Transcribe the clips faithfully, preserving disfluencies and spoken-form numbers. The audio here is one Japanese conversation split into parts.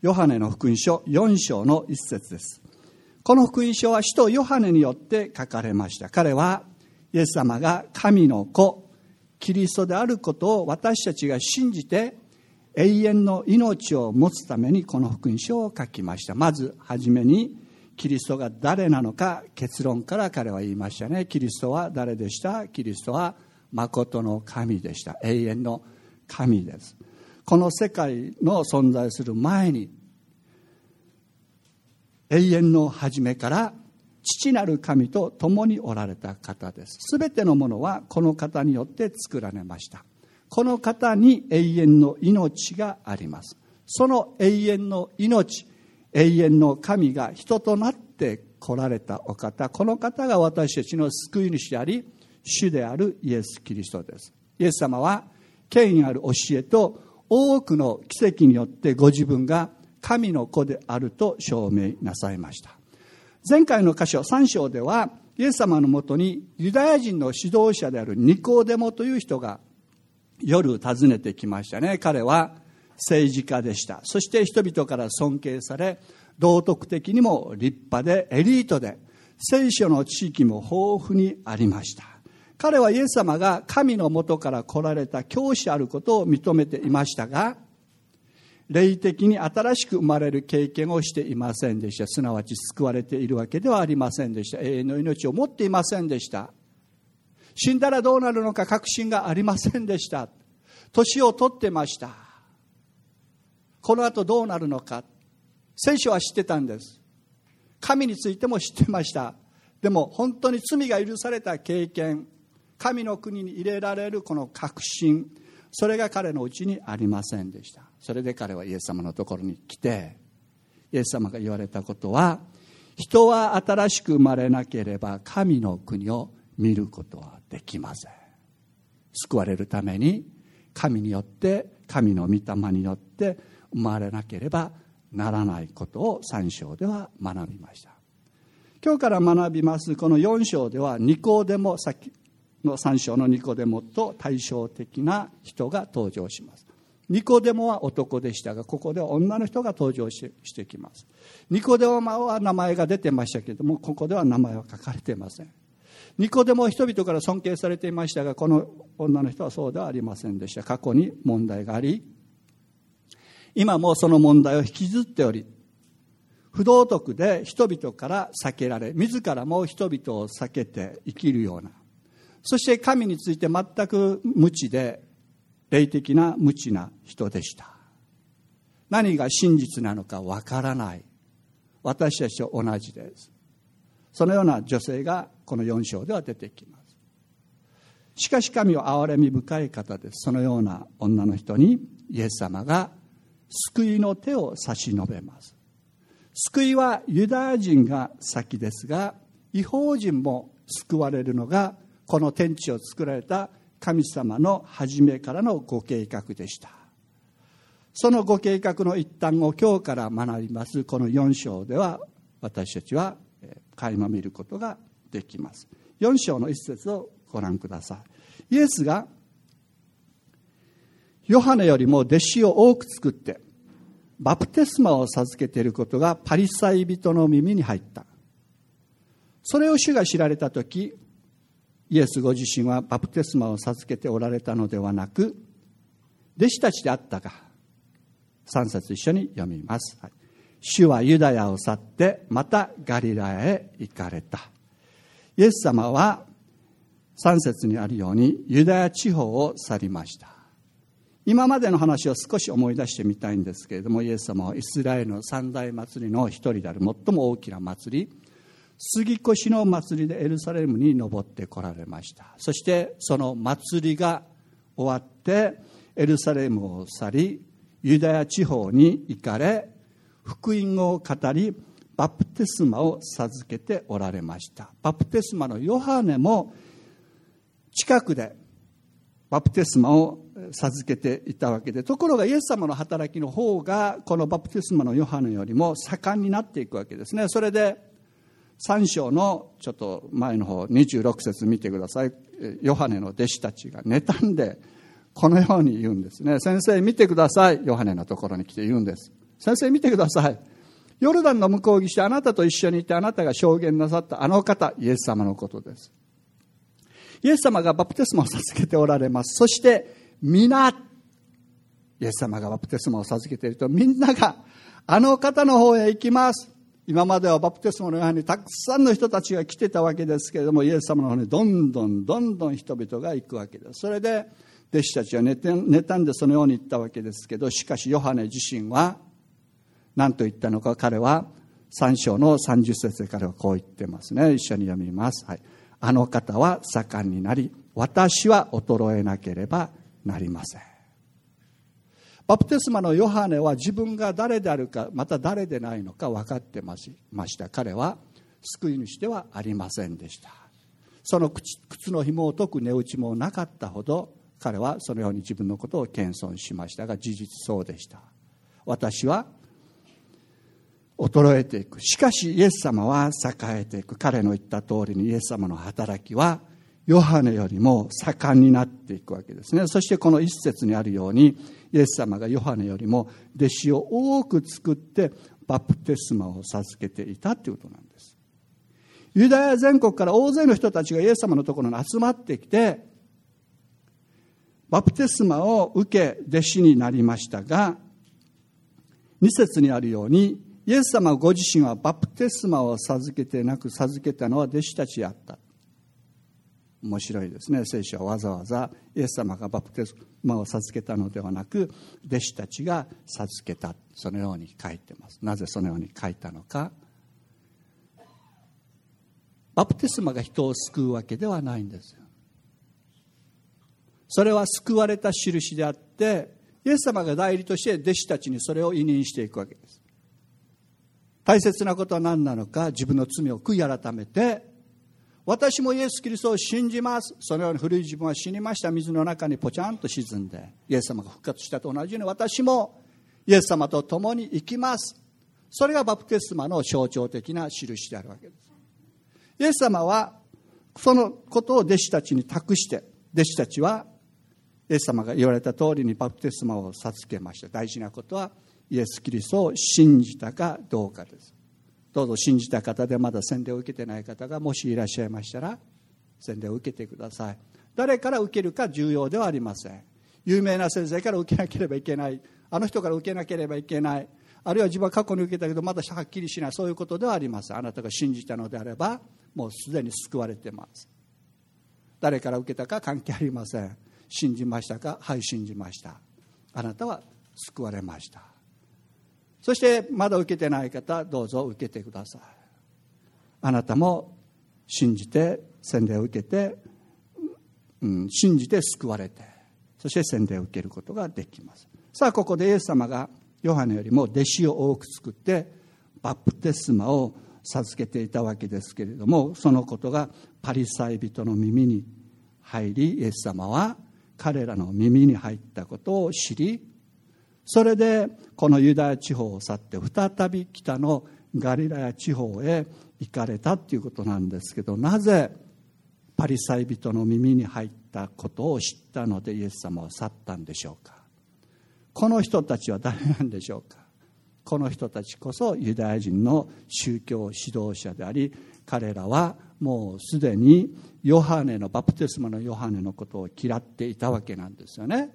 ヨハネの福音書よん章の一節です。この福音書は使徒ヨハネによって書かれました。彼はイエス様が神の子、キリストであることを私たちが信じて永遠の命を持つためにこの福音書を書きました。まずはじめにキリストが誰なのか結論から彼は言いましたね。キリストは誰でした？キリストは誠の神でした。永遠の神です。この世界の存在する前に永遠の初めから父なる神と共におられた方です。すべてのものはこの方によって作られました。この方に永遠の命があります。その永遠の命、永遠の神が人となって来られたお方、この方が私たちの救い主であり、主であるイエス・キリストです。イエス様は権威ある教えと多くの奇跡によってご自分が神の子であると証明なさいました。前回の箇所さん章ではイエス様のもとにユダヤ人の指導者であるニコデモという人が夜訪ねてきましたね。彼は政治家でした。そして人々から尊敬され、道徳的にも立派でエリートで、聖書の知識も豊富にありました。彼はイエス様が神のもとから来られた教師であることを認めていましたが、霊的に新しく生まれる経験をしていませんでした。すなわち救われているわけではありませんでした。永遠の命を持っていませんでした。死んだらどうなるのか確信がありませんでした。年を取ってました。この後どうなるのか、聖書は知ってたんです。神についても知ってました。でも本当に罪が許された経験、神の国に入れられるこの確信、それが彼のうちにありませんでした。それで彼はイエス様のところに来て、イエス様が言われたことは、人は新しく生まれなければ神の国を見ることはできません。救われるために神によって、神の御霊によって生まれなければならないことをさん章では学びました。今日から学びますこのよん章ではニコデモ、さっきのさん章のニコデモと対照的な人が登場します。ニコデモは男でしたが、ここでは女の人が登場し、してきます。ニコデモは名前が出てましたけれども、ここでは名前は書かれていません。ニコデモは人々から尊敬されていましたが、この女の人はそうではありませんでした。過去に問題があり、今もその問題を引きずっており、不道徳で人々から避けられ、自らも人々を避けて生きるような、そして神について全く無知で、霊的な無知な人でした。何が真実なのかわからない。私たちと同じです。そのような女性がこのよん章では出てきます。しかし神は憐れみ深い方です。そのような女の人にイエス様が救いの手を差し伸べます。救いはユダヤ人が先ですが、異邦人も救われるのがこの天地を作られた神様の初めからのご計画でした。そのご計画の一端を今日から学びますこのよん章では、私たちは垣間見ることができます。よん章の一節をご覧ください。イエスがヨハネよりも弟子を多く作ってバプテスマを授けていることがパリサイ人の耳に入った。それを主が知られたとき、イエスご自身はバプテスマを授けておられたのではなく、弟子たちであったか。さん節一緒に読みます。はい、主はユダヤを去ってまたガリラヤへ行かれた。イエス様はさん節にあるようにユダヤ地方を去りました。今までの話を少し思い出してみたいんですけれども、イエス様はイスラエルの三大祭りの一人である最も大きな祭り、杉越の祭りでエルサレムに登ってこられました。そしてその祭りが終わってエルサレムを去り、ユダヤ地方に行かれ、福音を語り、バプテスマを授けておられました。バプテスマのヨハネも近くでバプテスマを授けていたわけで、ところがイエス様の働きの方がこのバプテスマのヨハネよりも盛んになっていくわけですね。それでさん章のちょっと前の方にじゅうろく節見てください。ヨハネの弟子たちが妬んでこのように言うんですね。先生見てください。ヨハネのところに来て言うんです。 先生見てください。ヨルダンの向こう岸、あなたと一緒にいてあなたが証言なさったあの方、イエス様のことです。イエス様がバプテスマを授けておられます。そして皆、イエス様がバプテスマを授けていると、みんながあの方の方へ行きます。今まではバプテスマのようにたくさんの人たちが来てたわけですけれども、イエス様の方にどんどんどんどん人々が行くわけです。それで弟子たちは妬んでそのように言ったわけですけど、しかしヨハネ自身は何と言ったのか。彼はさん章のさんじゅっ節で彼はこう言ってますね。一緒に読みます。はい、あの方は盛んになり、私は衰えなければなりません。バプテスマのヨハネは自分が誰であるか、また誰でないのか分かってました。彼は救い主ではありませんでした。その靴の紐を解く値打ちもなかったほど、彼はそのように自分のことを謙遜しましたが、事実そうでした。私は衰えていく。しかしイエス様は栄えていく。彼の言った通りにイエス様の働きはヨハネよりも盛んになっていくわけですね。そしてこの一節にあるように、イエス様がヨハネよりも弟子を多く作ってバプテスマを授けていたということなんです。ユダヤ全国から大勢の人たちがイエス様のところに集まってきて、バプテスマを受け弟子になりましたが、に節にあるように、イエス様ご自身はバプテスマを授けてなく、授けたのは弟子たちであった。面白いですね。聖書はわざわざイエス様がバプテスマを授けたのではなく、弟子たちが授けた、そのように書いてます。なぜそのように書いたのか。バプテスマが人を救うわけではないんですよ。それは救われた印であって、イエス様が代理として弟子たちにそれを委任していくわけです。大切なことは何なのか。自分の罪を悔い改めて、私もイエス・キリストを信じます。そのように古い自分は死にました。水の中にポチャンと沈んで、イエス様が復活したと同じように、私もイエス様と共に生きます。それがバプテスマの象徴的な印であるわけです。イエス様はそのことを弟子たちに託して、弟子たちはイエス様が言われた通りにバプテスマを授けました。大事なことはイエス・キリストを信じたかどうかです。どうぞ信じた方でまだ洗礼を受けてない方がもしいらっしゃいましたら、洗礼を受けてください。誰から受けるか重要ではありません。有名な先生から受けなければいけない、あの人から受けなければいけない、あるいは自分は過去に受けたけどまだはっきりしない、そういうことではありません。あなたが信じたのであればもうすでに救われています。誰から受けたか関係ありません。信じましたか。はい、信じました。あなたは救われました。そしてまだ受けてない方、どうぞ受けてください。あなたも信じて洗礼を受けて、うん、信じて救われて、そして洗礼を受けることができます。さあここでイエス様がヨハネよりも弟子を多く作ってバプテスマを授けていたわけですけれども、そのことがパリサイ人の耳に入り、イエス様は彼らの耳に入ったことを知り、それでこのユダヤ地方を去って再び北のガリラヤ地方へ行かれたということなんですけど、なぜパリサイ人の耳に入ったことを知ったのでイエス様は去ったんでしょうか。この人たちは誰なんでしょうか。この人たちこそユダヤ人の宗教指導者であり、彼らはもうすでにヨハネのバプテスマのヨハネのことを嫌っていたわけなんですよね。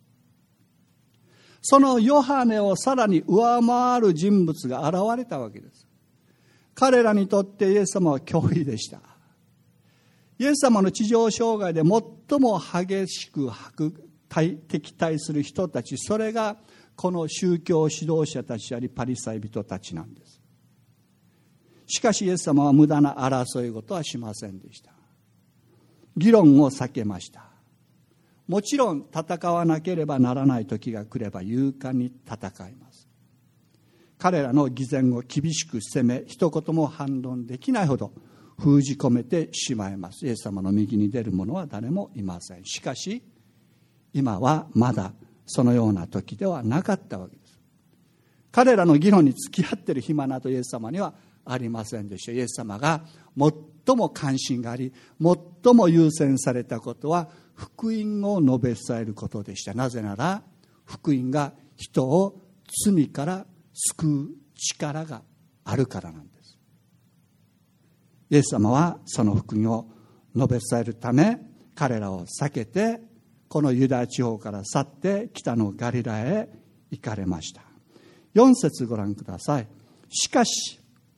そのヨハネをさらに上回る人物が現れたわけです。彼らにとってイエス様は脅威でした。イエス様の地上生涯で最も激しく敵対する人たち、それがこの宗教指導者たちでありパリサイ人たちなんです。しかしイエス様は無駄な争い事はしませんでした。議論を避けました。もちろん戦わなければならない時が来れば勇敢に戦います。彼らの偽善を厳しく責め、一言も反論できないほど封じ込めてしまいます。イエス様の右に出る者は誰もいません。しかし今はまだそのような時ではなかったわけです。彼らの議論に付き合っている暇などイエス様にはありませんでした。イエス様が最も関心があり、最も優先されたことは福音を述べ伝えることでした。なぜなら福音が人を罪から救う力があるからなんです。イエス様はその福音を述べ伝えるため、彼らを避けてこのユダヤ地方から去って北のガリラへ行かれました。よん節ご覧ください。しかし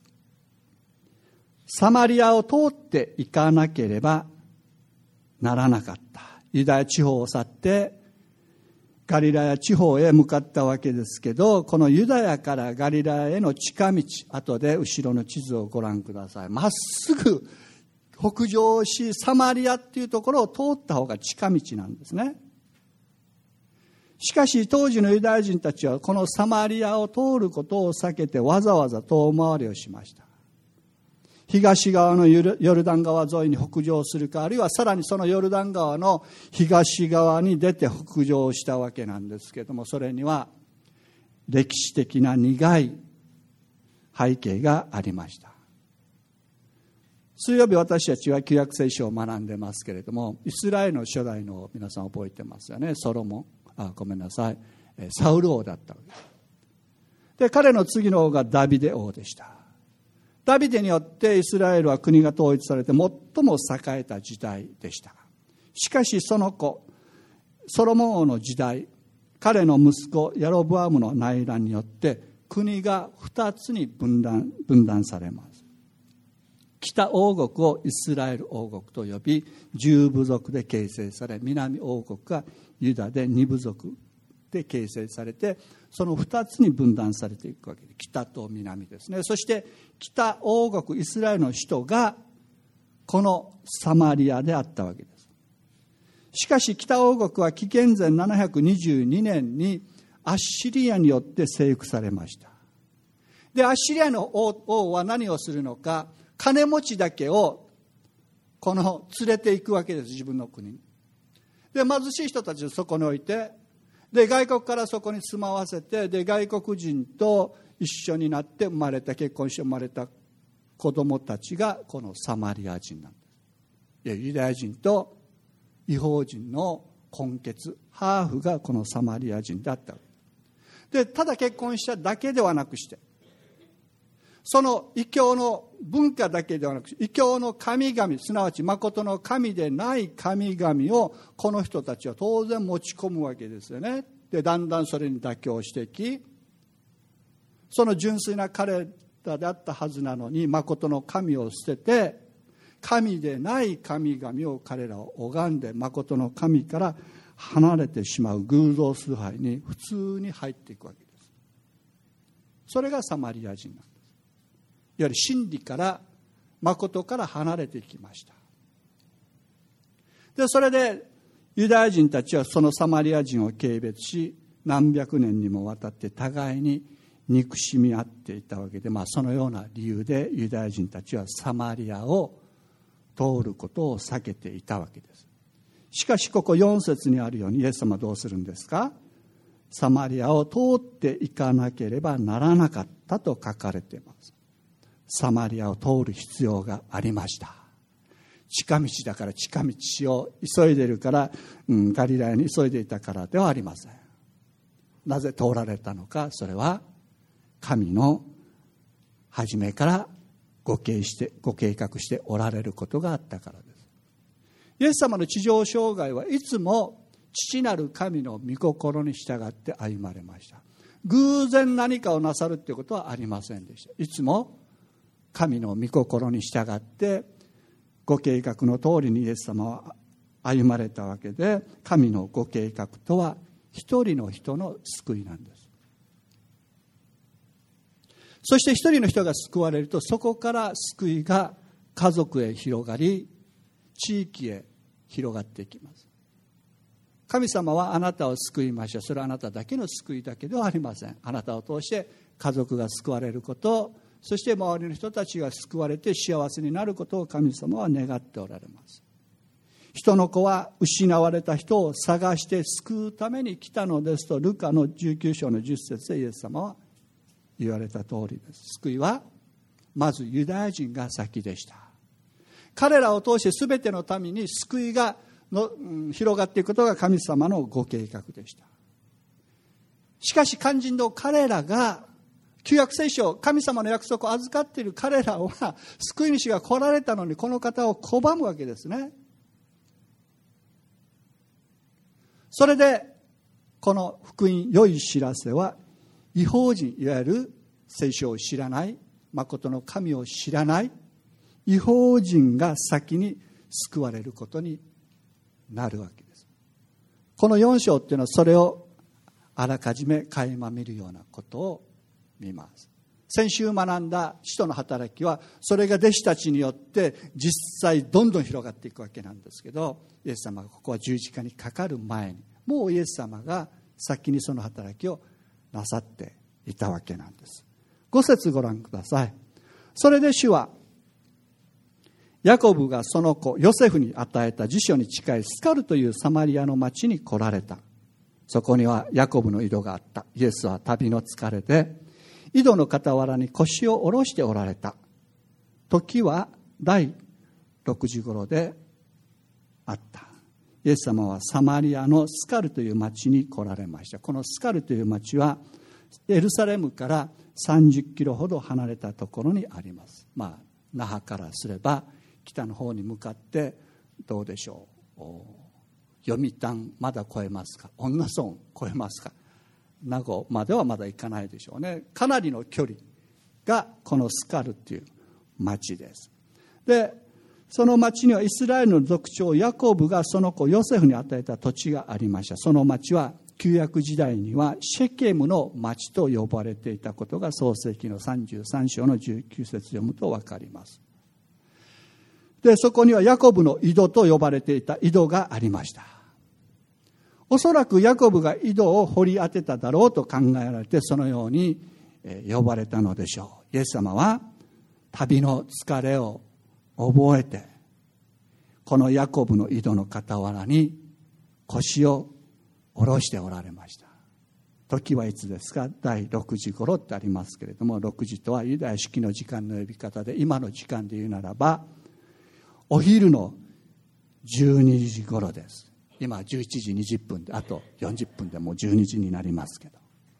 サマリアを通って行かなければならなかった。ユダヤ地方を去ってガリラヤ地方へ向かったわけですけど、このユダヤからガリラヤへの近道、後で後ろの地図をご覧ください。まっすぐ北上し、サマリアっていうところを通った方が近道なんですね。しかし当時のユダヤ人たちはこのサマリアを通ることを避けてわざわざ遠回りをしました。東側のヨルダン川沿いに北上するか、あるいはさらにそのヨルダン川の東側に出て北上したわけなんですけれども、それには歴史的な苦い背景がありました。水曜日私たちは旧約聖書を学んでますけれども、イスラエルの初代の皆さん覚えてますよね。ソロモン、あ、ごめんなさい、サウル王だったわけです。で、彼の次の王がダビデ王でした。ダビデによってイスラエルは国が統一されて最も栄えた時代でした。しかしその子ソロモン王の時代、彼の息子ヤロブアムの内乱によって国が二つに分断、分断されます。北王国をイスラエル王国と呼び、十部族で形成され、南王国がユダで二部族で形成されて、その二つに分断されていくわけで、北と南ですね。そして北王国イスラエルの首都がこのサマリアであったわけです。しかし北王国は紀元前ななひゃくにじゅうにねんにアッシリアによって征服されました。で、アッシリアの 王, 王は何をするのか、金持ちだけをこの連れていくわけです、自分の国に。で、貧しい人たちをそこに置いて、で、外国からそこに住まわせて、で、外国人と一緒になって生まれた、結婚して生まれた子供たちがこのサマリア人なんです。いや、ユダヤ人と異邦人の混血、ハーフがこのサマリア人だったわけで、ただ結婚しただけではなくして、その異教の文化だけではなく、異教の神々、すなわち誠の神でない神々をこの人たちは当然持ち込むわけですよね。で、だんだんそれに妥協していき、その純粋な彼らであったはずなのに、誠の神を捨てて、神でない神々を彼らを拝んで、誠の神から離れてしまう偶像崇拝に普通に入っていくわけです。それがサマリア人なんです。いわゆる真理から誠から離れていきました。で、それでユダヤ人たちはそのサマリア人を軽蔑し、何百年にもわたって互いに憎しみ合っていたわけで、まあ、そのような理由でユダヤ人たちはサマリアを通ることを避けていたわけです。しかしここよん節にあるように、イエス様はどうするんですか？サマリアを通っていかなければならなかったと書かれています。サマリアを通る必要がありました。近道だから近道を急いでいるから、うん、ガリラヤに急いでいたからではありません。なぜ通られたのか、それは神の初めからご計してご計画しておられることがあったからです。イエス様の地上生涯はいつも父なる神の御心に従って歩まれました。偶然何かをなさるということはありませんでした。いつも神の御心に従ってご計画の通りにイエス様は歩まれたわけで、神のご計画とは一人の人の救いなんです。そして一人の人が救われると、そこから救いが家族へ広がり、地域へ広がっていきます。神様はあなたを救いました。それはあなただけの救いだけではありません。あなたを通して家族が救われること、そして周りの人たちが救われて幸せになることを神様は願っておられます。人の子は失われた人を探して救うために来たのですと、ルカのじゅうきゅう章のじゅっ節でイエス様は言われた通りです。救いはまずユダヤ人が先でした。彼らを通して全ての民に救いがの、うん、広がっていくことが神様のご計画でした。しかし肝心の彼らが旧約聖書、神様の約束を預かっている彼らは、救い主が来られたのにこの方を拒むわけですね。それで、この福音、良い知らせは、異邦人、いわゆる聖書を知らない、誠の神を知らない、異邦人が先に救われることになるわけです。このよん章っていうのはそれをあらかじめ垣間見るようなことを見ます。先週学んだ使徒の働きはそれが弟子たちによって実際どんどん広がっていくわけなんですけど、イエス様がここは十字架にかかる前にもうイエス様が先にその働きをなさっていたわけなんです。ご節ご覧ください。それで主はヤコブがその子ヨセフに与えた辞書に近いスカルというサマリアの町に来られた。そこにはヤコブの井戸があった。イエスは旅の疲れで井戸の傍らに腰を下ろしておられた。時は第六時頃であった。イエス様はサマリアのスカルという町に来られました。このスカルという町はエルサレムからさんじゅっキロほど離れたところにあります。まあ那覇からすれば北の方に向かってどうでしょう、読谷まだ越えますか、恩納村越えますか、名護まではまだ行かないでしょうね。かなりの距離がこのスカルっていう町です。でその町にはイスラエルの族長ヤコブがその子ヨセフに与えた土地がありました。その町は旧約時代にはシェケムの町と呼ばれていたことが創世記のさんじゅうさん章のじゅうきゅう節読むと分かります。でそこにはヤコブの井戸と呼ばれていた井戸がありました。おそらくヤコブが井戸を掘り当てただろうと考えられてそのように呼ばれたのでしょう。イエス様は旅の疲れを覚えてこのヤコブの井戸の傍らに腰を下ろしておられました。時はいつですか、第六時頃ってありますけれども、六時とはユダヤ式の時間の呼び方で、今の時間で言うならばお昼のじゅうにじ頃です。今じゅういちじにじゅっぷんであとよんじゅっぷんでもうじゅうにじになりますけど、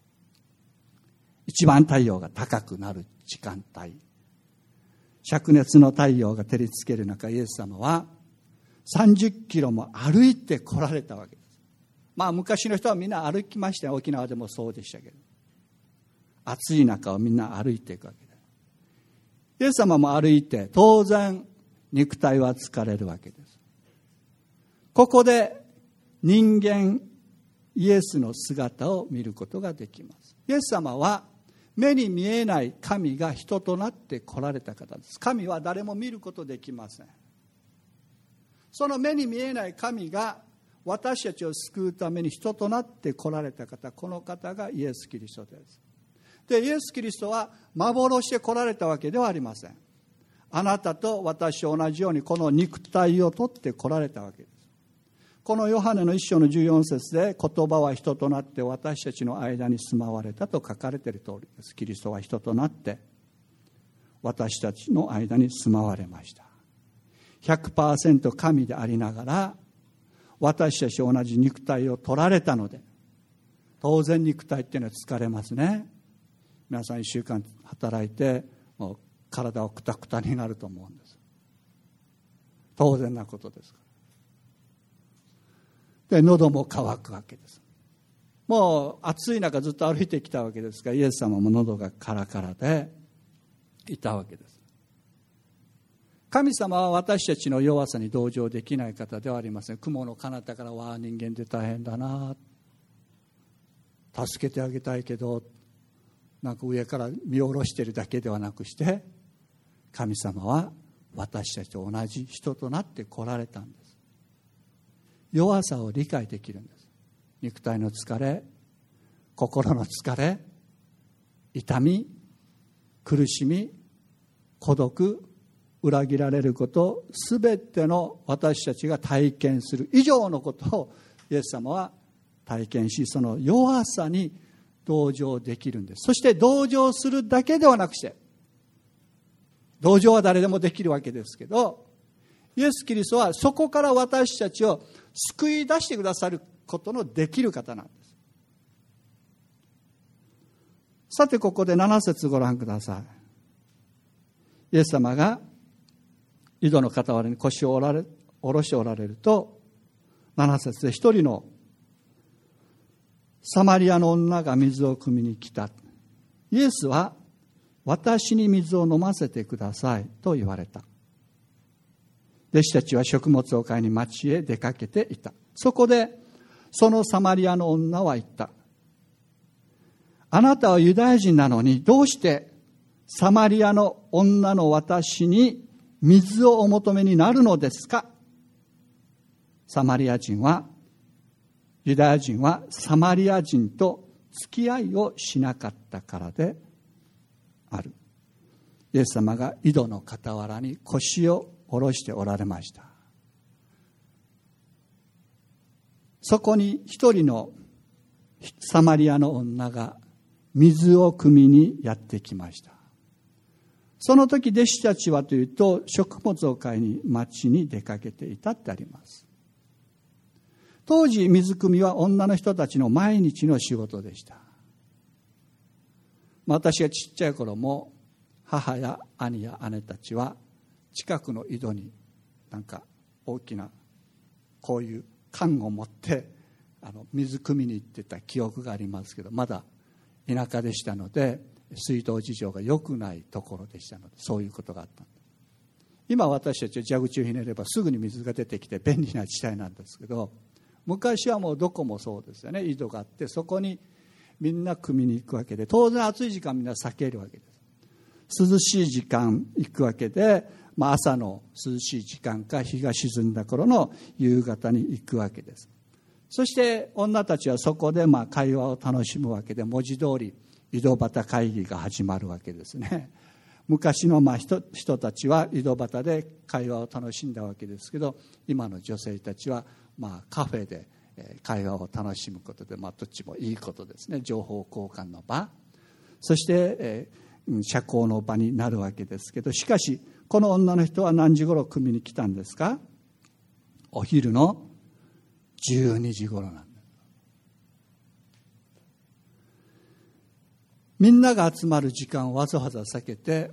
一番太陽が高くなる時間帯、灼熱の太陽が照りつける中、イエス様はさんじゅっキロも歩いて来られたわけです。まあ昔の人はみんな歩きましたよ。沖縄でもそうでしたけど、暑い中をみんな歩いていくわけです。イエス様も歩いて当然肉体は疲れるわけです。ここで人間イエスの姿を見ることができます。イエス様は目に見えない神が人となって来られた方です。神は誰も見ることできません。その目に見えない神が私たちを救うために人となって来られた方、この方がイエス・キリストです。でイエス・キリストは幻で来られたわけではありません。あなたと私と同じようにこの肉体を取って来られたわけです。このヨハネの一章のじゅうよん節で、言葉は人となって私たちの間に住まわれたと書かれている通りです。キリストは人となって私たちの間に住まわれました。 ひゃくパーセント 神でありながら私たちと同じ肉体を取られたので、当然肉体っていうのは疲れますね。皆さんいっしゅうかん働いてもう体をクタクタになると思うんです。当然なことですから。で喉も渇くわけです。もう暑い中ずっと歩いてきたわけですが、イエス様も喉がカラカラでいたわけです。神様は私たちの弱さに同情できない方ではありません。雲の彼方から、わあ人間で大変だな、助けてあげたいけどなんか上から見下ろしているだけではなくして、神様は私たちと同じ人となって来られたんです。弱さを理解できるんです。肉体の疲れ、心の疲れ、痛み、苦しみ、孤独、裏切られること、すべての私たちが体験する以上のことをイエス様は体験し、その弱さに同情できるんです。そして同情するだけではなくして、同情は誰でもできるわけですけど、イエス・キリストはそこから私たちを救い出してくださることのできる方なんです。 さてここでなな節ご覧ください。イエス様が井戸の傍らに腰を下ろしておられると、なな節で一人のサマリアの女が水を汲みに来た。イエスは私に水を飲ませてくださいと言われた。弟子たちは食物を買いに町へ出かけていた。そこでそのサマリアの女は言った。あなたはユダヤ人なのにどうしてサマリアの女の私に水をお求めになるのですか。サマリア人はユダヤ人はサマリア人と付き合いをしなかったからである。イエス様が井戸の傍らに腰を下ろしておられました。そこに一人のサマリアの女が水を汲みにやってきました。その時弟子たちはというと食物を買いに町に出かけていたってあります。当時水汲みは女の人たちの毎日の仕事でした。私がちっちゃい頃も母や兄や姉たちは近くの井戸になんか大きなこういう缶を持ってあの水汲みに行ってた記憶がありますけど、まだ田舎でしたので水道事情が良くないところでしたのでそういうことがあったんです。今私たちは蛇口をひねればすぐに水が出てきて便利な時代なんですけど、昔はもうどこもそうですよね。井戸があってそこにみんな汲みに行くわけで、当然暑い時間みんな避けるわけです。涼しい時間行くわけで、まあ、朝の涼しい時間か日が沈んだ頃の夕方に行くわけです。そして女たちはそこでまあ会話を楽しむわけで、文字通り井戸端会議が始まるわけですね。昔のまあ 人, 人たちは井戸端で会話を楽しんだわけですけど、今の女性たちはまあカフェで会話を楽しむことで、まあどっちもいいことですね。情報交換の場、そしてえ社交の場になるわけですけど、しかしこの女の人は何時頃汲みに来たんですか。お昼のじゅうにじ頃なんです。みんなが集まる時間をわざわざ避けて、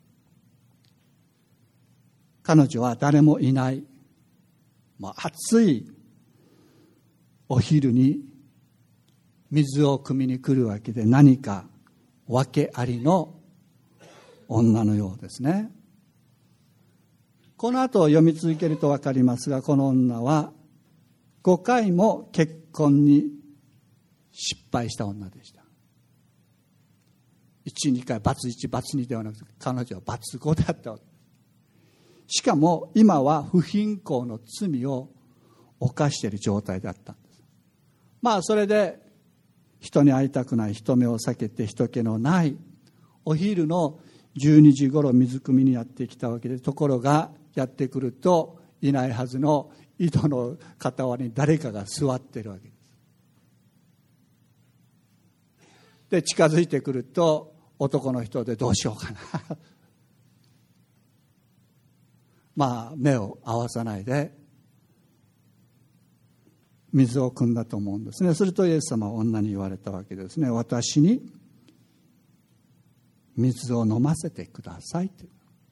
彼女は誰もいない、まあ、暑いお昼に水を汲みに来るわけで、何か訳ありの女のようですね。この後読み続けると分かりますが、この女はごかいも結婚に失敗した女でした。いち、にかいバツいち、バツにではなくて、彼女はバツごだったわけです。しかも今は不貧困の罪を犯している状態だったんです。まあそれで人に会いたくない、人目を避けて人気のないお昼のじゅうにじ頃水汲みにやってきたわけで、ところがやってくるといないはずの井戸の傍に誰かが座っているわけです。で近づいてくると男の人でどうしようかなまあ目を合わさないで水を汲んだと思うんですね。するとイエス様は女に言われたわけですね。私に水を飲ませてくださいって。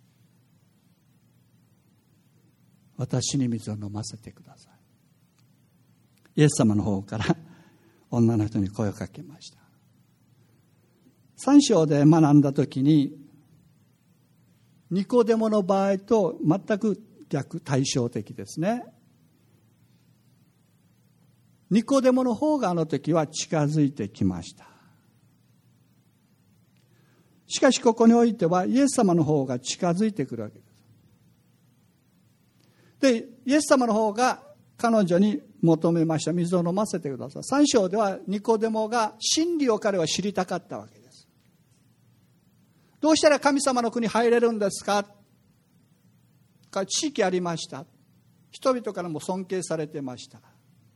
私に水を飲ませてください。イエス様の方から女の人に声をかけました。三章で学んだときに、ニコデモの場合と全く逆、対照的ですね。ニコデモの方があの時は近づいてきました。しかしここにおいてはイエス様の方が近づいてくるわけです。で、イエス様の方が彼女に求めました。水を飲ませてください。三章ではニコデモが真理を彼は知りたかったわけです。どうしたら神様の国入れるんですか。知識ありました。人々からも尊敬されてました。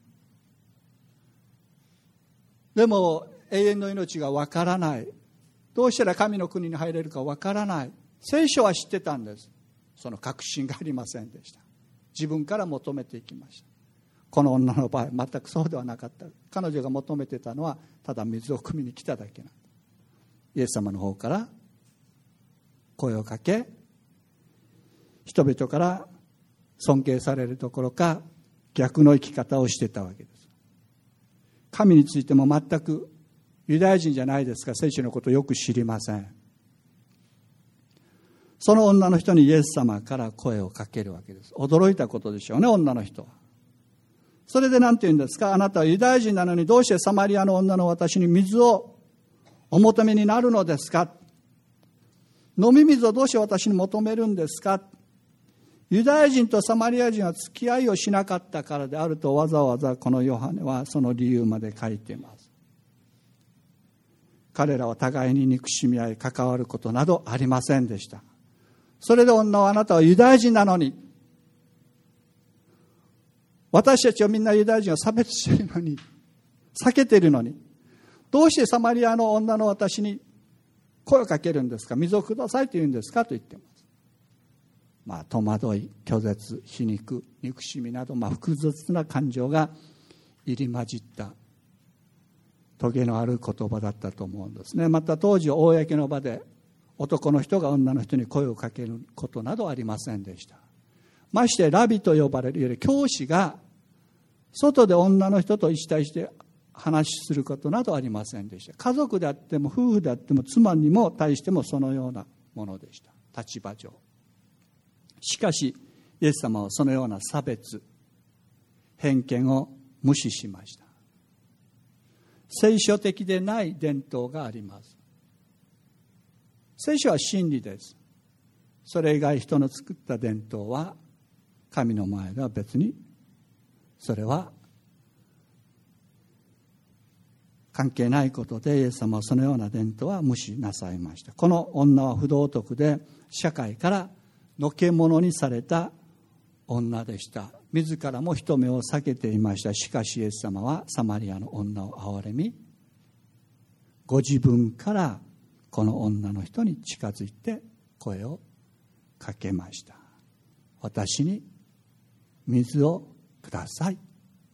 でも永遠の命がわからない。どうしたら神の国に入れるかわからない。聖書は知ってたんです。その確信がありませんでした。自分から求めていきました。この女の場合全くそうではなかった。彼女が求めてたのはただ水を汲みに来ただけなんです。 イエス様の方から声をかけ、人々から尊敬されるどころか逆の生き方をしていたわけです。神についても全くユダヤ人じゃないですか、聖書のことをよく知りません。その女の人にイエス様から声をかけるわけです。驚いたことでしょうね、女の人は。それで何て言うんですか、あなたはユダヤ人なのにどうしてサマリアの女の私に水をお求めになるのですか。飲み水をどうして私に求めるんですか。ユダヤ人とサマリア人は付き合いをしなかったからであるとわざわざこのヨハネはその理由まで書いています。彼らは互いに憎しみ合い関わることなどありませんでした。それで女は、あなたはユダヤ人なのに、私たちはみんなユダヤ人を差別しているのに、避けているのに、どうしてサマリアの女の私に声をかけるんですか、水をくださいと言うんですかと言っています。まあ、戸惑い、拒絶、皮肉、憎しみなど、まあ、複雑な感情が入り混じったトゲのある言葉だったと思うんですね。また当時公の場で男の人が女の人に声をかけることなどありませんでした。ましてラビと呼ばれるより教師が外で女の人と一対して話することなどありませんでした。家族であっても夫婦であっても妻にも対してもそのようなものでした、立場上。しかしイエス様はそのような差別、偏見を無視しました。聖書的でない伝統があります。聖書は真理です。それ以外人の作った伝統は神の前では別にそれは関係ないことで、イエス様はそのような伝統は無視なさいました。この女は不道徳で社会からのけものにされた女でした。自らも人目を避けていました。しかしイエス様はサマリアの女を憐れみ、ご自分からこの女の人に近づいて声をかけました。私に水をください。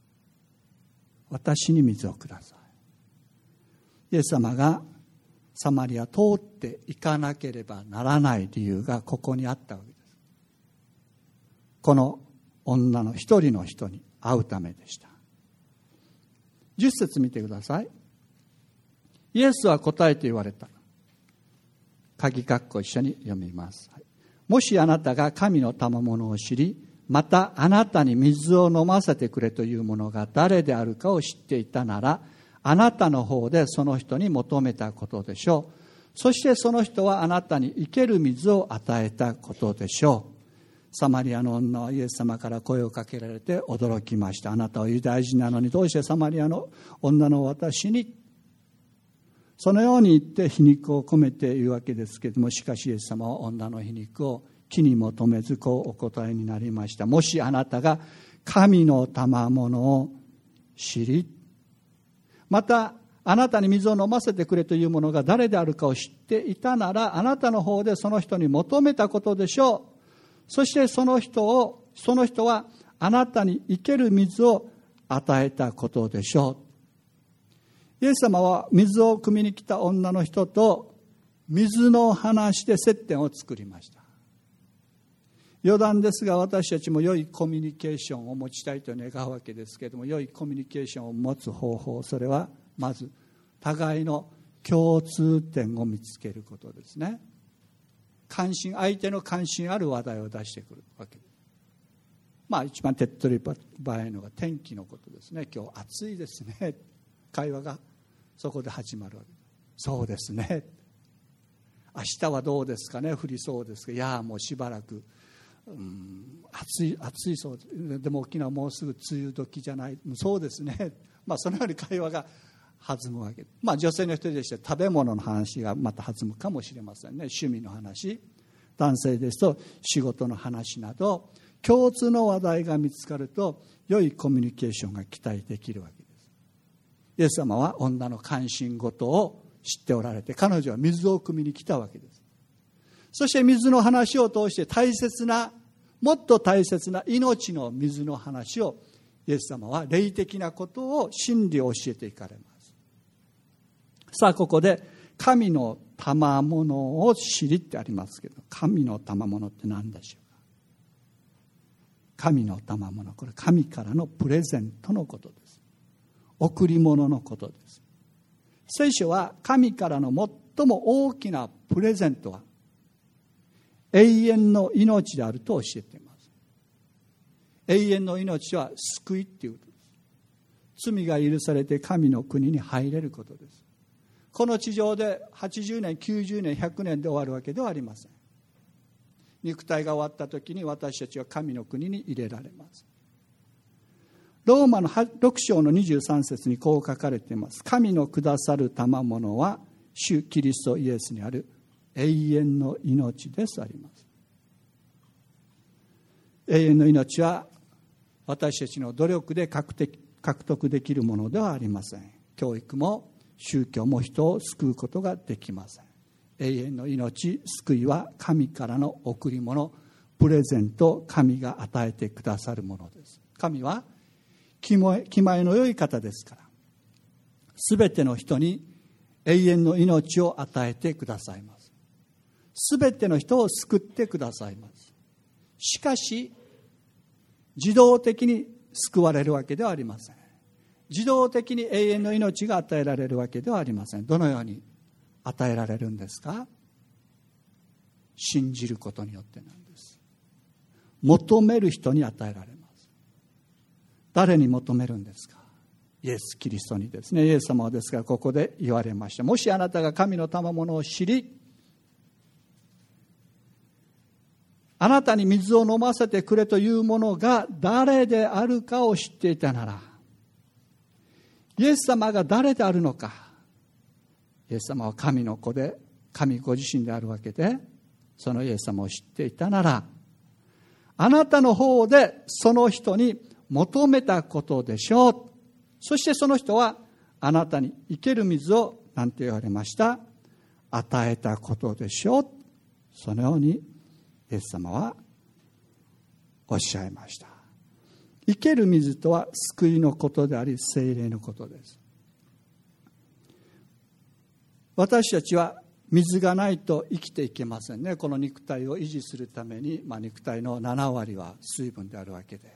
私に水をください。イエス様がサマリア通っていかなければならない理由がここにあったわけです。この女の一人の人に会うためでした。じゅっ節見てください。イエスは答えて言われた。鍵括弧一緒に読みます。もしあなたが神の賜物を知り、またあなたに水を飲ませてくれというものが誰であるかを知っていたなら、あなたの方でその人に求めたことでしょう。そしてその人はあなたに生ける水を与えたことでしょう。サマリアの女はイエス様から声をかけられて驚きました。あなたはユダヤ人なのにどうしてサマリアの女の私に、そのように言って皮肉を込めて言うわけですけれども、しかしイエス様は女の皮肉を気に求めずこうお答えになりました。もしあなたが神の賜物を知り、またあなたに水を飲ませてくれというものが誰であるかを知っていたなら、あなたの方でその人に求めたことでしょう。そしてその人をその人はあなたに生ける水を与えたことでしょう。イエス様は水を汲みに来た女の人と水の話で接点を作りました。余談ですが、私たちも良いコミュニケーションを持ちたいと願うわけですけれども、良いコミュニケーションを持つ方法、それはまず互いの共通点を見つけることですね。関心、相手の関心ある話題を出してくるわけです。まあ一番手っ取り早いのが天気のことですね。今日暑いですね。会話がそこで始まるわけです。そうですね。明日はどうですかね。降りそうですか。いやもうしばらく、うん、暑い暑いそうで、でも沖縄もうすぐ梅雨時じゃない。そうですね。まあそのように会話が弾むわけです。まあ女性の一人でして食べ物の話がまた弾むかもしれませんね。趣味の話、男性ですと仕事の話など共通の話題が見つかると良いコミュニケーションが期待できるわけです。イエス様は女の関心事を知っておられて、彼女は水を汲みに来たわけです。そして水の話を通して大切な、もっと大切な命の水の話をイエス様は霊的なことを真理を教えていかれます。さあここで神の賜物を知りってありますけど、神の賜物って何でしょうか。神の賜物、これ神からのプレゼントのことです。贈り物のことです。聖書は神からの最も大きなプレゼントは永遠の命であると教えています。永遠の命は救いっていうことです。罪が許されて神の国に入れることです。この地上ではちじゅうねん、きゅうじゅうねん、ひゃくねんで終わるわけではありません。肉体が終わった時に私たちは神の国に入れられます。ローマのろく章のにじゅうさん節にこう書かれています。神のくださる賜物は主キリストイエスにある永遠の命ですあります。永遠の命は私たちの努力で獲得できるものではありません。教育も宗教も人を救うことができません。永遠の命、救いは神からの贈り物、プレゼント、神が与えてくださるものです。神は気前の良い方ですから、すべての人に永遠の命を与えてくださいます。すべての人を救ってくださいます。しかし、自動的に救われるわけではありません。自動的に永遠の命が与えられるわけではありません。どのように与えられるんですか？信じることによってなんです。求める人に与えられます。誰に求めるんですか？イエス・キリストにですね。イエス様はですからここで言われました。もしあなたが神の賜物を知り、あなたに水を飲ませてくれというものが誰であるかを知っていたなら、イエス様が誰であるのか、イエス様は神の子で神ご自身であるわけで、そのイエス様を知っていたなら、あなたの方でその人に求めたことでしょう。そしてその人はあなたに生ける水を何て言われました？与えたことでしょう。そのようにイエス様はおっしゃいました。生ける水とは救いのことであり、聖霊のことです。私たちは水がないと生きていけませんね。この肉体を維持するために、まあ、肉体のななわりは水分であるわけで、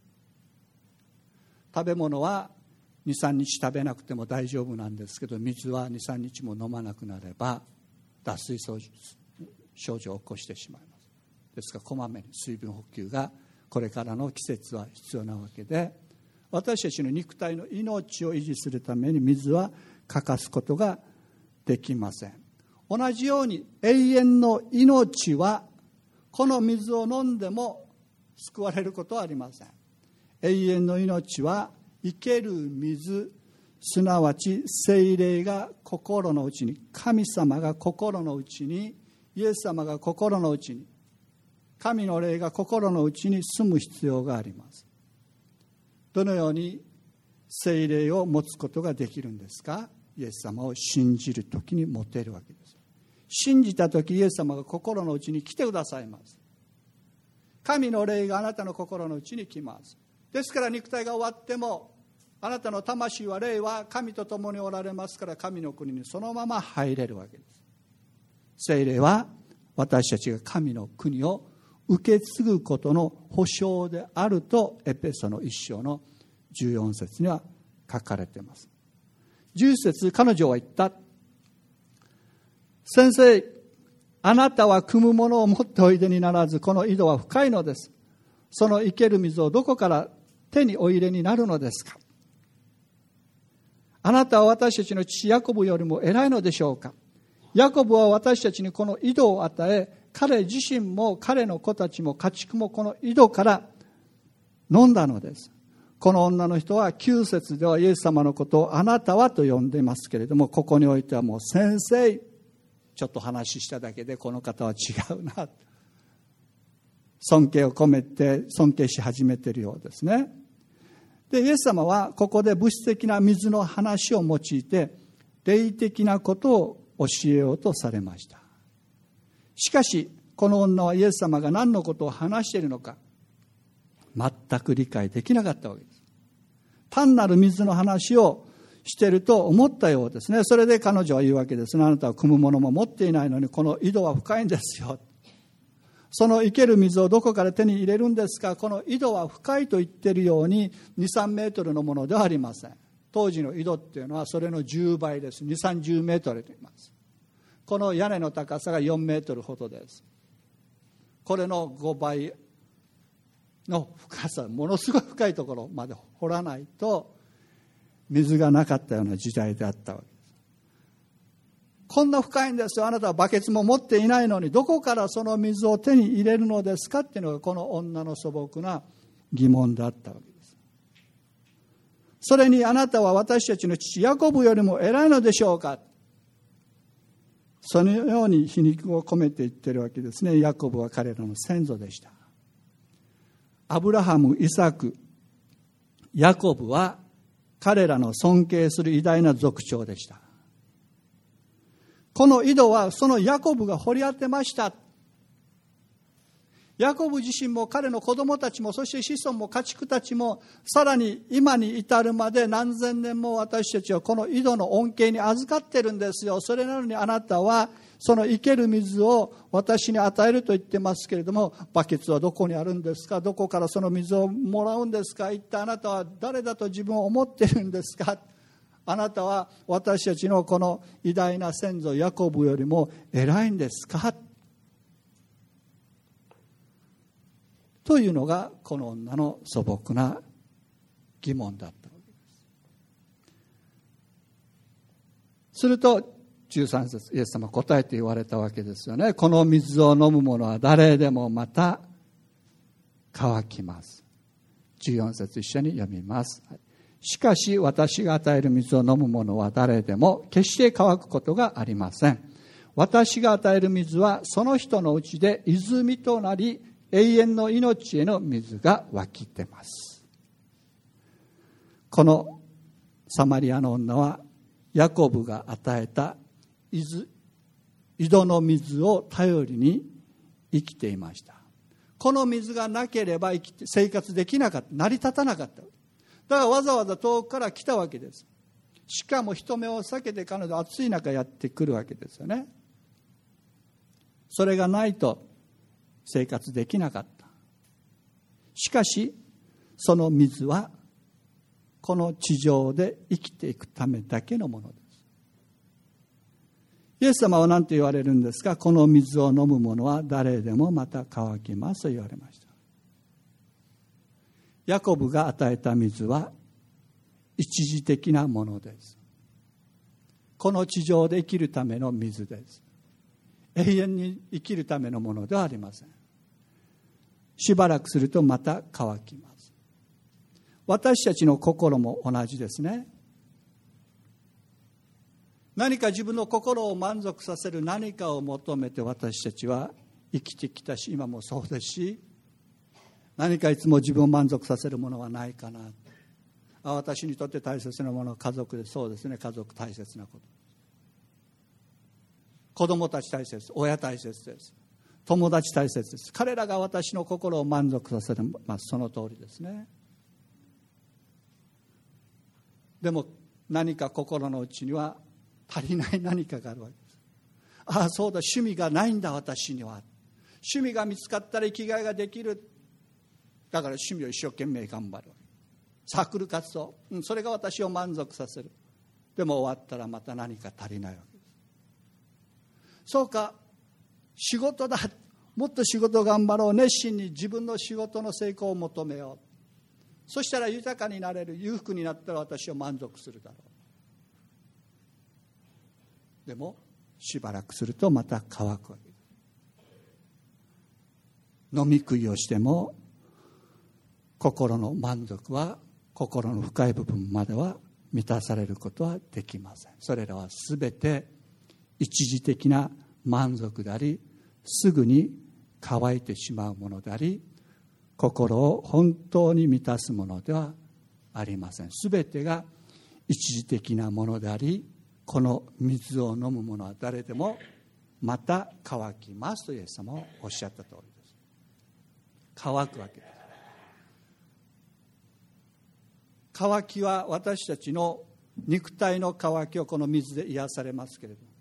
食べ物はにさんにち食べなくても大丈夫なんですけど、水はにさんにちも飲まなくなれば脱水症状を起こしてしまいます。ですからこまめに水分補給がこれからの季節は必要なわけで、私たちの肉体の命を維持するために水は欠かすことができません。同じように永遠の命はこの水を飲んでも救われることはありません。永遠の命は生ける水、すなわち聖霊が心の内に、神様が心の内に、イエス様が心の内に、神の霊が心の内に住む必要があります。どのように聖霊を持つことができるんですか？イエス様を信じるときに持てるわけです。信じたときイエス様が心の内に来てくださいます。神の霊があなたの心の内に来ます。ですから肉体が終わってもあなたの魂は霊は神と共におられますから、神の国にそのまま入れるわけです。聖霊は私たちが神の国を受け継ぐことの保証であるとエペソの一章のじゅうよん節には書かれています。じゅう節、彼女は言った。先生、あなたは汲むものを持っておいでにならず、この井戸は深いのです。その生ける水をどこから手にお入れになるのですか？あなたは私たちの父ヤコブよりも偉いのでしょうか？ヤコブは私たちにこの井戸を与え、彼自身も彼の子たちも家畜もこの井戸から飲んだのです。この女の人はきゅう節ではイエス様のことをあなたはと呼んでいますけれども、ここにおいてはもう先生、ちょっと話しただけでこの方は違うな、尊敬を込めて尊敬し始めているようですね。で、イエス様はここで物質的な水の話を用いて霊的なことを教えようとされました。しかしこの女はイエス様が何のことを話しているのか全く理解できなかったわけです。単なる水の話をしていると思ったようですね。それで彼女は言うわけですね。あなたは汲むものも持っていないのにこの井戸は深いんですよ。その生ける水をどこから手に入れるんですか。この井戸は深いと言っているようにに、さんメートルのものではありません。当時の井戸っていうのはそれのじゅうばいです。に、さんじゅうメートルと言います。この屋根の高さがよんメートルほどです。これのごばいの深さ、ものすごい深いところまで掘らないと水がなかったような時代であったわけです。こんな深いんですよ。あなたはバケツも持っていないのにどこからその水を手に入れるのですかっていうのがこの女の素朴な疑問であったわけです。それにあなたは私たちの父ヤコブよりも偉いのでしょうか。そのように皮肉を込めて言ってるわけですね。ヤコブは彼らの先祖でした。アブラハム、イサク、ヤコブは彼らの尊敬する偉大な族長でした。この井戸はそのヤコブが掘り当てました。ヤコブ自身も彼の子供たちも、そして子孫も家畜たちも、さらに今に至るまで何千年も私たちはこの井戸の恩恵に預かってるんですよ。それなのにあなたはその生ける水を私に与えると言ってますけれども、バケツはどこにあるんですか。どこからその水をもらうんですか。一体あなたは誰だと自分を思ってるんですか。あなたは私たちのこの偉大な先祖ヤコブよりも偉いんですか。というのがこの女の素朴な疑問だったわけです。するとじゅうさん節、イエス様答えて言われたわけですよね。この水を飲む者は誰でもまた乾きます。じゅうよん節一緒に読みます。しかし私が与える水を飲む者は誰でも決して乾くことがありません。私が与える水はその人のうちで泉となり、永遠の命への水が湧き出ます。このサマリアの女はヤコブが与えた井戸の水を頼りに生きていました。この水がなければ生きて生活できなかった、成り立たなかった。だからわざわざ遠くから来たわけです。しかも人目を避けて彼女暑い中やってくるわけですよね。それがないと生活できなかった。しかしその水はこの地上で生きていくためだけのものです。イエス様は何と言われるんですか。この水を飲む者は誰でもまた乾きますと言われました。ヤコブが与えた水は一時的なものです。この地上で生きるための水です。永遠に生きるためのものではありません。しばらくするとまた乾きます。私たちの心も同じですね。何か自分の心を満足させる何かを求めて私たちは生きてきたし、今もそうですし、何かいつも自分を満足させるものはないかな。あ、私にとって大切なものは家族で、そうですね、家族大切なこと。子供たち大切、親大切です。友達大切です。彼らが私の心を満足させます。その通りですね。でも何か心の内には足りない何かがあるわけです。ああ、そうだ、趣味がないんだ私には。趣味が見つかったら生きがいができる。だから趣味を一生懸命頑張るわけ。サークル活動、うん、それが私を満足させる。でも終わったらまた何か足りないわけです。そうか、仕事だ、もっと仕事頑張ろう、熱心に自分の仕事の成功を求めよう。そしたら豊かになれる、裕福になったら私は満足するだろう。でもしばらくするとまた乾くわけです。飲み食いをしても心の満足は、心の深い部分までは満たされることはできません。それらはすべて一時的な満足であり、すぐに乾いてしまうものであり、心を本当に満たすものではありません。すべてが一時的なものであり、この水を飲む者は誰でもまた乾きますとイエス様はおっしゃった通りです。乾くわけです。乾きは私たちの肉体の渇きをこの水で癒されますけれども、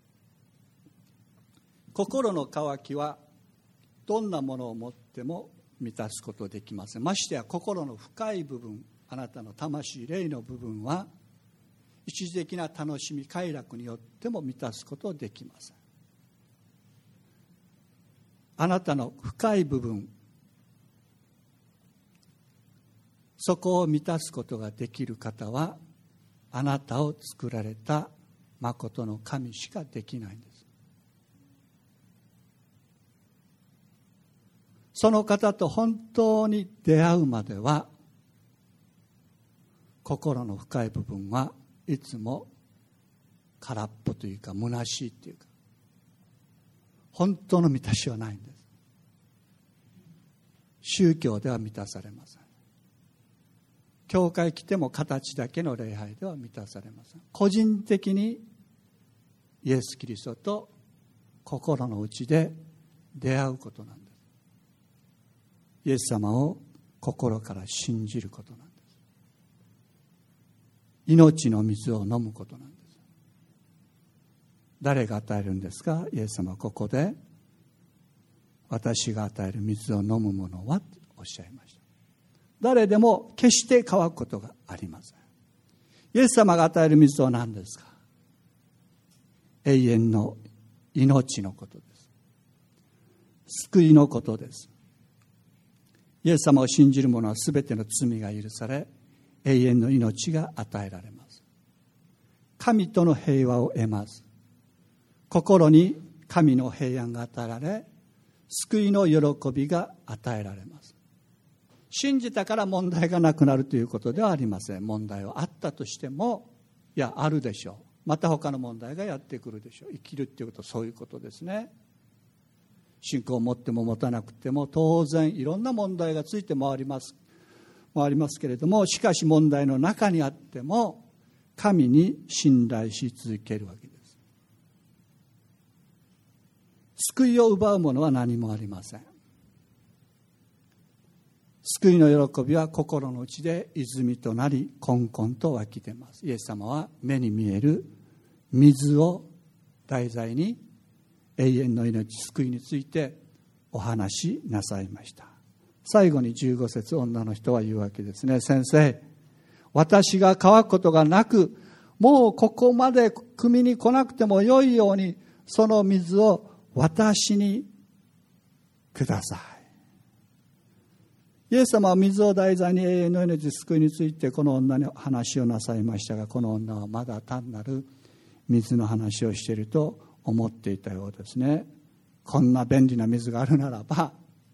心の渇きはどんなものを持っても満たすことできません。ましてや心の深い部分、あなたの魂、霊の部分は一時的な楽しみ、快楽によっても満たすことできません。あなたの深い部分、そこを満たすことができる方はあなたを作られた真の神しかできないんです。その方と本当に出会うまでは、心の深い部分はいつも空っぽというか虚しいというか、本当の満たしはないんです。宗教では満たされません。教会来ても形だけの礼拝では満たされません。個人的にイエス・キリストと心の内で出会うことなんです。イエス様を心から信じることなんです。命の水を飲むことなんです。誰が与えるんですか？イエス様はここで、私が与える水を飲む者はとおっしゃいました。誰でも決して乾くことがありません。イエス様が与える水は何ですか？永遠の命のことです。救いのことです。イエス様を信じる者はすべての罪が許され、永遠の命が与えられます。神との平和を得ます。心に神の平安が与えられ、救いの喜びが与えられます。信じたから問題がなくなるということではありません。問題はあったとしても、いや、あるでしょう。また他の問題がやってくるでしょう。生きるということはそういうことですね。信仰を持っても持たなくても当然いろんな問題がついて回ります回りますけれども、しかし問題の中にあっても神に信頼し続けるわけです。救いを奪うものは何もありません。救いの喜びは心の内で泉となり、こんこんと湧き出ます。イエス様は目に見える水を題材に永遠の命、救いについてお話しなさいました。最後にじゅうご節、女の人は言うわけですね。先生、私が乾くことがなく、もうここまで汲みに来なくてもよいように、その水を私にください。イエス様は水を題材に永遠の命、救いについてこの女に話をなさいましたが、この女はまだ単なる水の話をしていると思っていたようですね。こんな便利な水があるならば、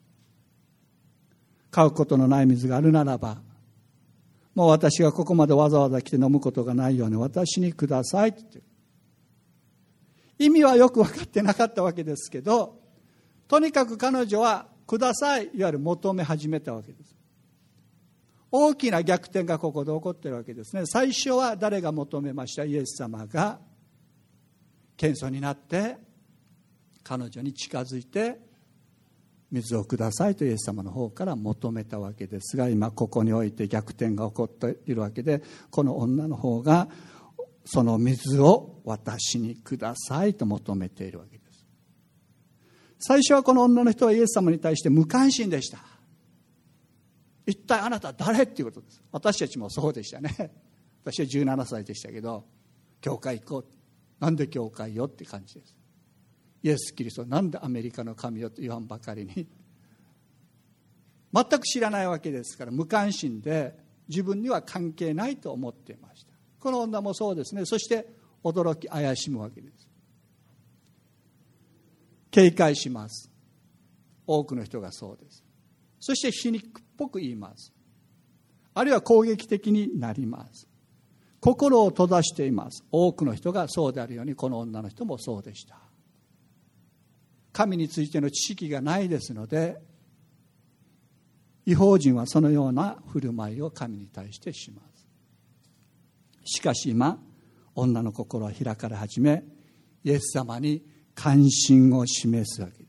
買うことのない水があるならば、もう私がここまでわざわざ来て飲むことがないように私にくださいって言って、意味はよく分かってなかったわけですけど、とにかく彼女はください、いわゆる求め始めたわけです。大きな逆転がここで起こっているわけですね。最初は誰が求めました？イエス様が謙遜になって彼女に近づいて水をくださいとイエス様の方から求めたわけですが、今ここにおいて逆転が起こっているわけで、この女の方がその水を私にくださいと求めているわけです。最初はこの女の人はイエス様に対して無関心でした。一体あなたは誰っていうことです。私たちもそうでしたね。私はじゅうななさいでしたけど、教会行こう、なんで教会よって感じです。イエス・キリストなんでアメリカの神よと言わんばかりに、全く知らないわけですから、無関心で自分には関係ないと思っていました。この女もそうですね。そして驚き怪しむわけです。警戒します。多くの人がそうです。そして皮肉っぽく言います。あるいは攻撃的になります。心を閉ざしています。多くの人がそうであるように、この女の人もそうでした。神についての知識がないですので、異邦人はそのような振る舞いを神に対してします。しかし今、女の心は開かれ始め、イエス様に関心を示すわけです。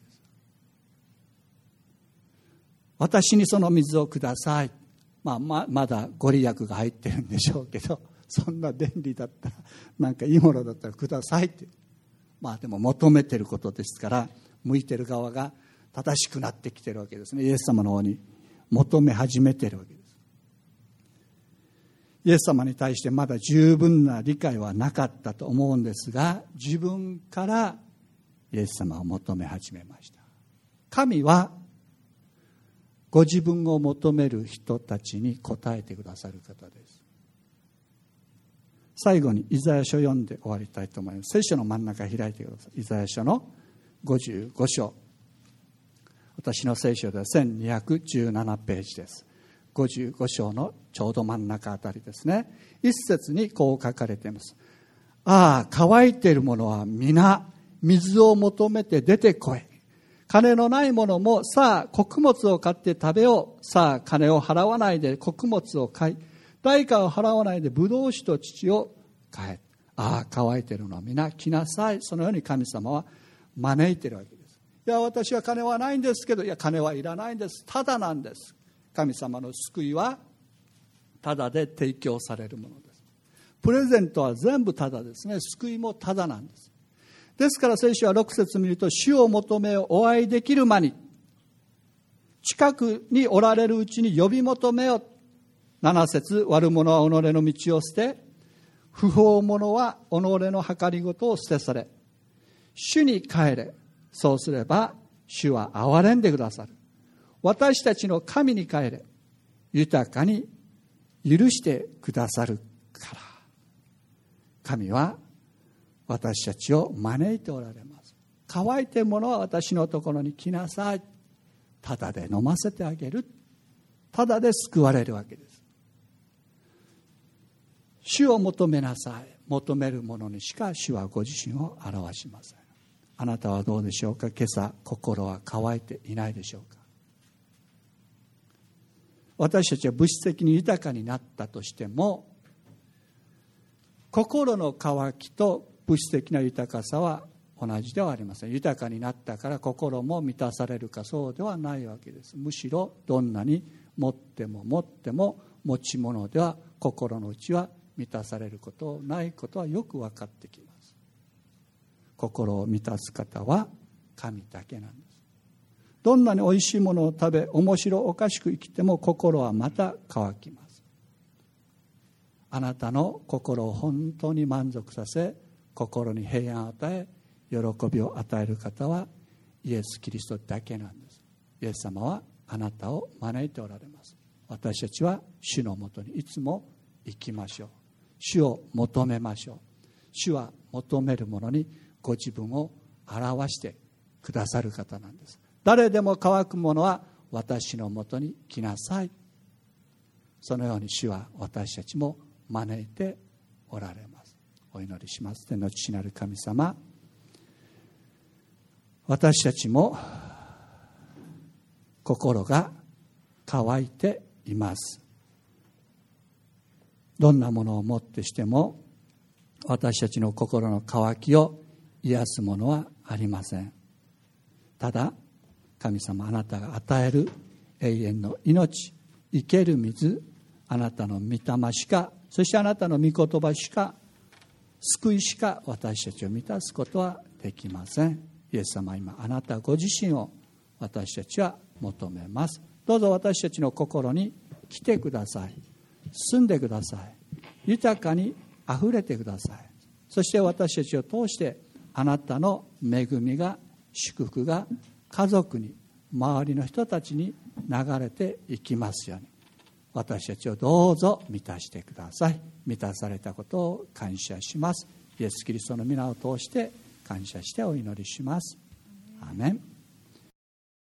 私にその水をください。まあ、ま, まだご利益が入ってるんでしょうけど、 そんな便利だったら、なんかいいものだったらくださいって。まあでも求めてることですから、向いてる側が正しくなってきてるわけですね。イエス様の方に求め始めてるわけです。イエス様に対してまだ十分な理解はなかったと思うんですが、自分からイエス様を求め始めました。神はご自分を求める人たちに応えてくださる方です。最後にイザヤ書を読んで終わりたいと思います。聖書の真ん中開いてください。イザヤ書のごじゅうご章。私の聖書ではせんにひゃくじゅうななページです。ごじゅうご章のちょうど真ん中あたりですね。一節にこう書かれています。ああ、乾いている者は皆水を求めて出てこい。金のない者もさあ穀物を買って食べよう。さあ金を払わないで穀物を買い、代価を払わないでブドウ酒と乳を買え。ああ、乾いているのは皆来なさい。そのように神様は招いているわけです。いや、私は金はないんですけど、いや、金はいらないんです。ただなんです。神様の救いはただで提供されるものです。プレゼントは全部ただですね。救いもただなんです。ですから聖書はろく節見ると、主を求めをお会いできる間に、近くにおられるうちに呼び求めよ。なな節、悪者は己の道を捨て、不法者は己の計りごとを捨て去れ。主に帰れ。そうすれば主は憐れんでくださる。私たちの神に帰れ。豊かに許してくださるから。神は私たちを招いておられます。乾いているものは私のところに来なさい。ただで飲ませてあげる。ただで救われるわけです。主を求めなさい。求めるものにしか主はご自身を表しません。あなたはどうでしょうか。今朝心は乾いていないでしょうか。私たちは物質的に豊かになったとしても、心の渇きと物質的な豊かさは同じではありません。豊かになったから心も満たされるか、そうではないわけです。むしろどんなに持っても持っても持ち物では心の内は満たされることないことはよく分かってきます。心を満たす方は神だけなんです。どんなにおいしいものを食べ、面白おかしく生きても心はまた乾きます。あなたの心を本当に満足させ、心に平安を与え、喜びを与える方はイエス・キリストだけなんです。イエス様はあなたを招いておられます。私たちは主のもとにいつも行きましょう。主を求めましょう。主は求める者にご自分を表してくださる方なんです。誰でも乾く者は私のもとに来なさい。そのように主は私たちも招いておられます。お祈りします。天の父なる神様、私たちも心が乾いています。どんなものをもってしても私たちの心の渇きを癒すものはありません。ただ神様、あなたが与える永遠の命、生ける水、あなたの御霊しか、そしてあなたの御言葉しか、救いしか私たちを満たすことはできません。イエス様、今あなたご自身を私たちは求めます。どうぞ私たちの心に来てください。住んでください。豊かにあふれてください。そして私たちを通してあなたの恵みが、祝福が家族に、周りの人たちに流れていきますように、私たちをどうぞ満たしてください。満たされたことを感謝します。イエス・キリストの皆を通して感謝してお祈りします。アーメン。